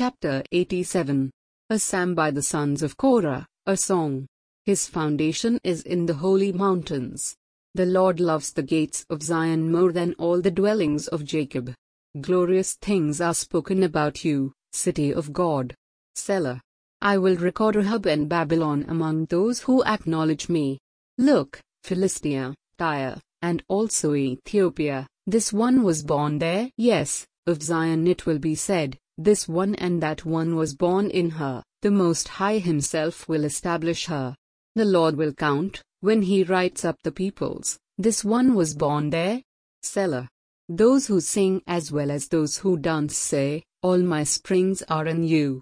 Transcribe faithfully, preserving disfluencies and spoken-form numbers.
Chapter eighty-seven. A Psalm by the sons of Korah, a song. His foundation is in the holy mountains. The Lord loves the gates of Zion more than all the dwellings of Jacob. Glorious things are spoken about you, city of God. Selah. I will record Rahab and Babylon among those who acknowledge me. Look, Philistia, Tyre, and also Ethiopia, this one was born there. Yes, of Zion it will be said, this one and that one was born in her. The Most High Himself will establish her. The Lord will count, when He writes up the peoples, this one was born there. Selah. Those who sing as well as those who dance say, all my springs are in you.